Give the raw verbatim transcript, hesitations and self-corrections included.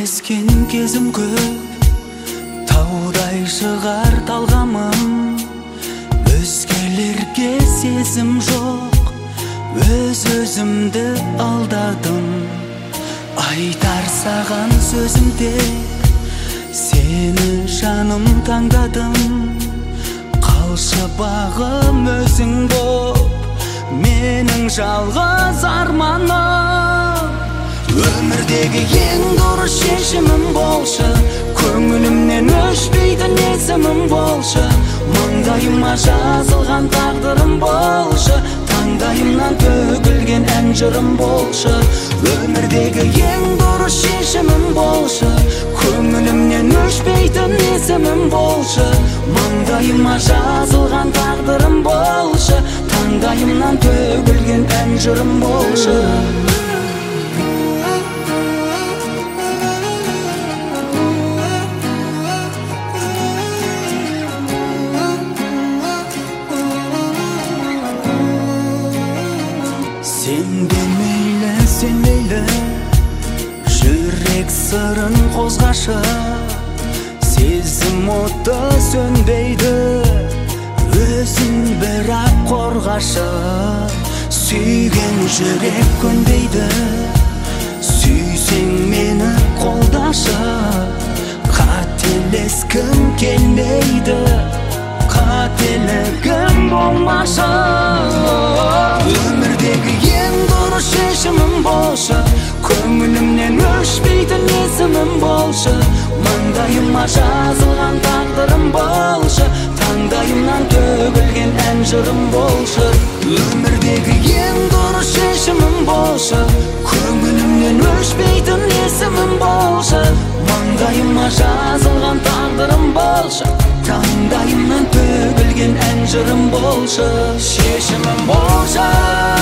Адаскен кезім көп, таудай шығар талғамым. Өзгелерге сезім жоқ, өз-өзімді алдадым. Айтар саған сөзім тек, сені жаным таңдадым. Қалшы бағым өзің боп, менің жалғыз арманым. Өмірдегі ең дұрыс шешімім болшы, көңілімнен өшпейтін есімім болшы. Маңдайыма жазылған тағдырым болшы, таңдайымнан төгілген ән жырым болшы. Өмірдегі ең дұрыс шешімім болшы, көңілімнен өшпейтін есімім болшы. Маңдайыма жазылған тағдырым болшы, таңдайымнан төгілген ән жырым болшы. Сен де мейлі, сен мейлі, жүрек сырын қозғашы. Сезім оты сөнбейді, өзін бірақ қорғашы. Сүйген жүрек көнбейді, сүйсең мені қолдашы. Қателескім келмейді, қателігім болмашы. Өмірдегі ең дұрыс шешімім болшы, көңілімнен өшпейтін есімім болшы. Маңдайыма жазылған тағдырым болшы, таңдайымнан төгілген ән жырым болшы. Өмірдегі ең дұрыс шешімім болшы, көңілімнен өшпейтін есімім болшы. Маңдайыма жазылған тағдырым болшы, таңдайымнан төгілген ән жырым болшы. Шешімім болшы.